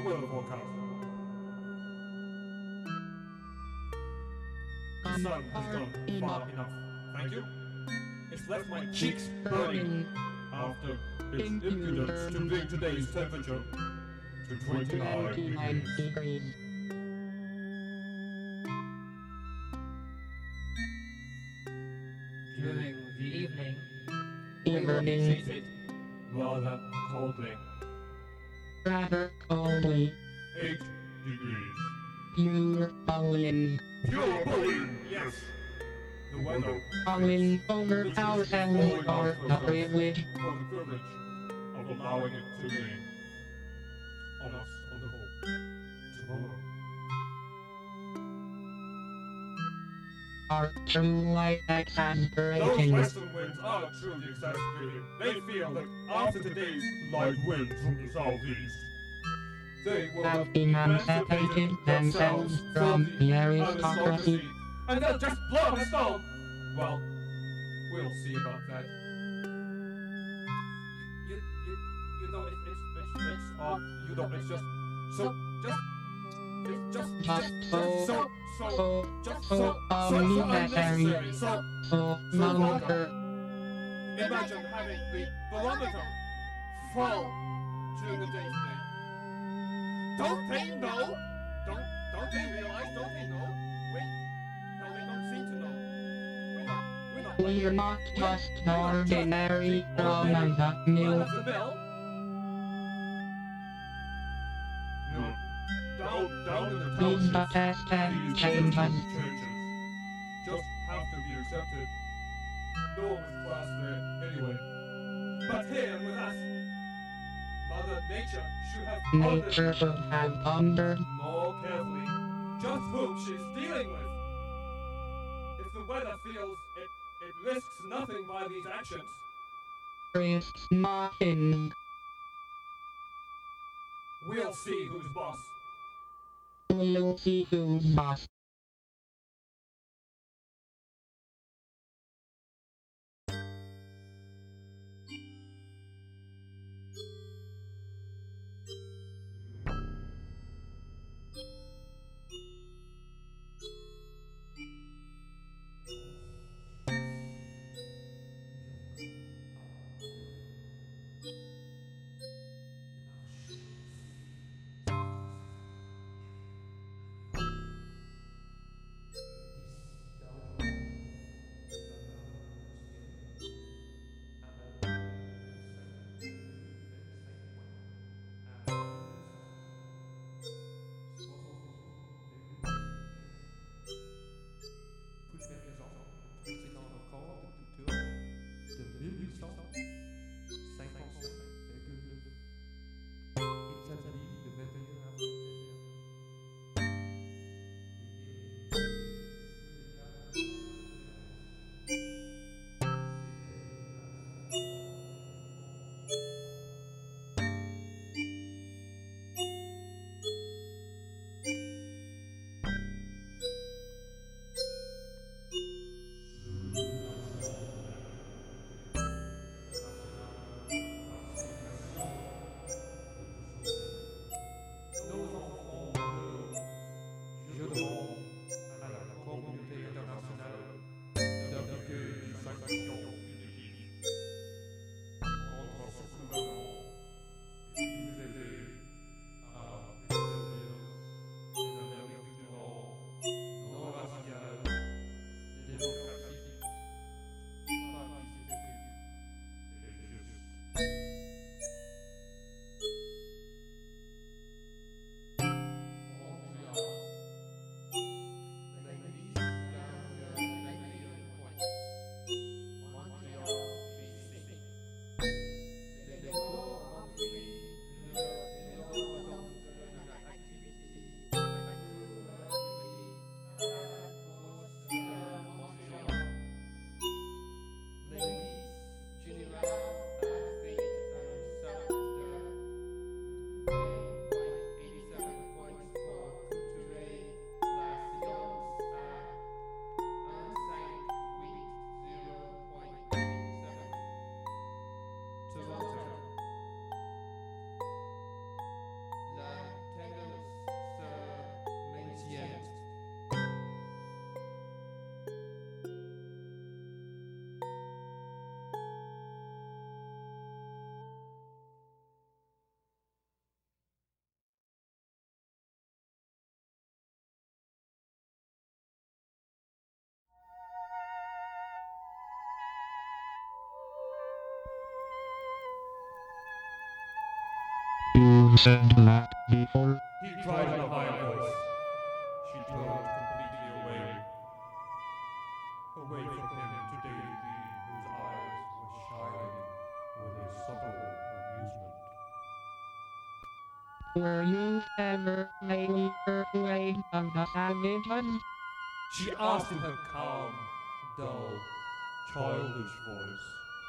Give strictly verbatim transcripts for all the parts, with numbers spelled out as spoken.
weather forecast. The sun has gone far enough, thank you. It's left my cheeks burning after its impudence to bring today's temperature to twenty-nine degrees. During the evening, we were treated rather coldly. Rather coldly. Eight degrees. Pure bullying. Pure bullying, yes. The weather. Bullying over our family or the privilege. For the privilege of allowing it to rain on us on the whole. Tomorrow. Are true light Those exasperating. western winds are truly exasperating. They feel that after today's light wind from the southeast, they will Have emancipated themselves from the aristocracy. and they'll just blow up a stone. Well, we'll see about that. You, you, you know, it's, it's, it's, it's, uh, you know, it's just, so, just, it's just, Just just, so, just so, so, so, just so so, so, so unnecessary. unnecessary. So, So vulgar. imagine having the barometer fall during the day today. Don't they know? Don't don't they realize? Don't they know? Wait, no, they don't seem to know. We're not. We're not. We're not just ordinary from the mill. Of the mill. No. Down, down in the These townships. test and These changes. changes just have to be accepted. No one with class there anyway. But here with us, Mother Nature should have Nature pondered should have pondered. more carefully just whom she's dealing with. If the weather feels it, it risks nothing by these actions, Risks nothing. we'll see who's boss. We'll see who's boss. You've said that before. He cried in a higher voice. She turned completely away. Away from him to Davy, whose eyes were shining with a subtle amusement. Were you ever maybe afraid of the savages? She asked in her calm, dull, childish voice.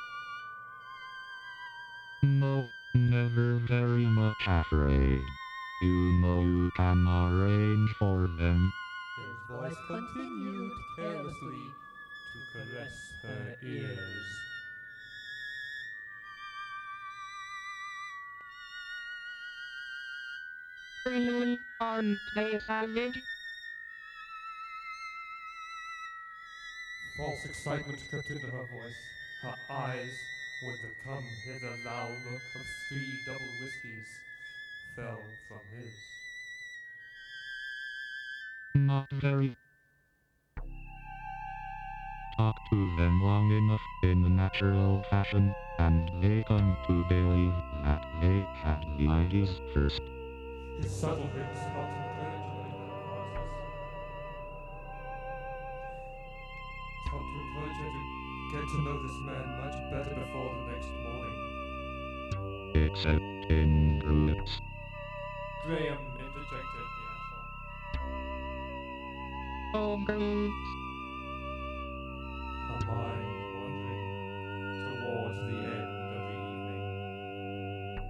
No, never very much afraid. You know you can arrange for them. His voice continued carelessly to caress her ears. Really, aren't they savage? False excitement crept into her voice. Her eyes, with the come-hither-thou look of three double whiskies, fell from his. Not very. Talk to them long enough in a natural fashion, and they come to believe that they had the ideas first. His subtle hints helped encourage her in her process. It helped to encourage her to get to know this man much better before the next morning. Except in groups. Graham interjected the asshole. Oh, groups. Her mind wandering towards the end of the evening.